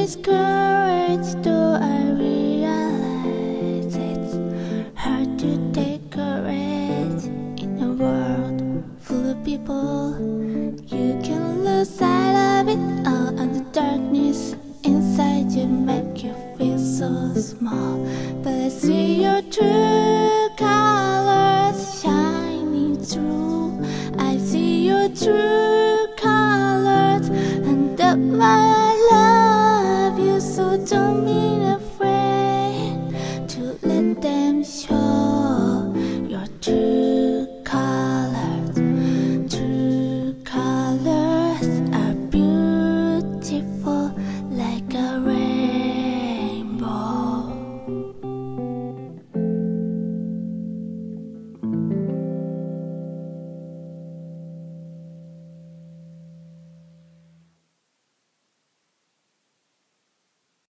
this courage, though I realize it's hard to take courage in a world full of people. You can lose sight of it all, and the darkness inside you make you feel so small. But I see your true colors shining through. I see your true colors, and that's why I love you. So don't be afraid to let them show.